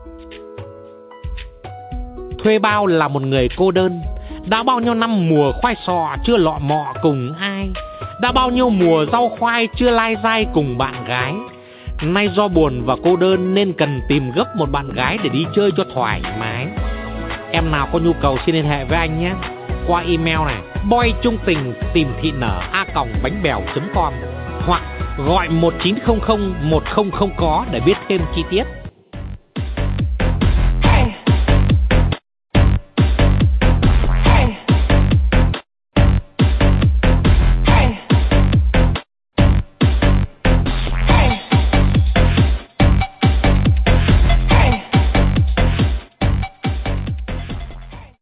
Thuê bao là một người cô đơn. Đã bao nhiêu năm mùa khoai sọ chưa lọ mọ cùng ai, đã bao nhiêu mùa rau khoai chưa lai dai cùng bạn gái. Nay do buồn và cô đơn nên cần tìm gấp một bạn gái để đi chơi cho thoải mái. Em nào có nhu cầu xin liên hệ với anh nhé, qua email này boychungting@bánh bèo.com hoặc gọi 1900 1000 có để biết thêm chi tiết.